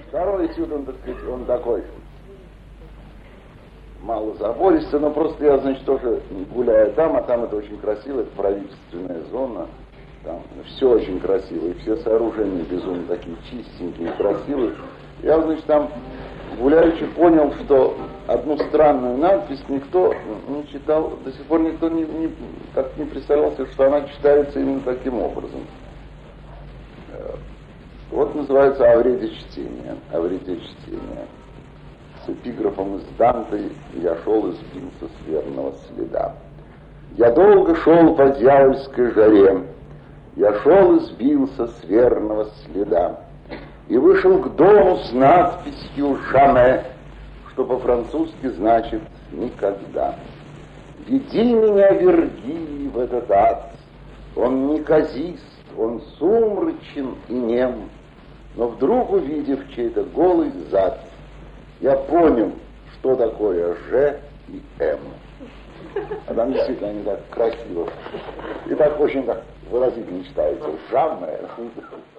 Второй этюд, он, так сказать, он такой малозабористый, но просто я, значит, тоже гуляю там, а там это очень красиво, это правительственная зона, там все очень красиво, и все сооружения безумно такие чистенькие, красивые. Я, значит, там гуляючи понял, что одну странную надпись никто не читал, до сих пор никто как-то не представлялся, что она читается именно таким образом. Вот называется «О вреде чтения», «О вреде чтения». С эпиграфом из Данте «Я шел и сбился с верного следа». Я долго шел по дьявольской жаре, я шел и сбился с верного следа, и вышел к дому с надписью «Jamais», что по-французски значит «никогда». Веди меня, Вергилий, в этот ад, он неказист, он сумрачен и нем, но вдруг, увидев чей-то голый зад, я понял, что такое «Ж» и «М». А там действительно они так красиво и так очень так выразительно читаются. «Jamais».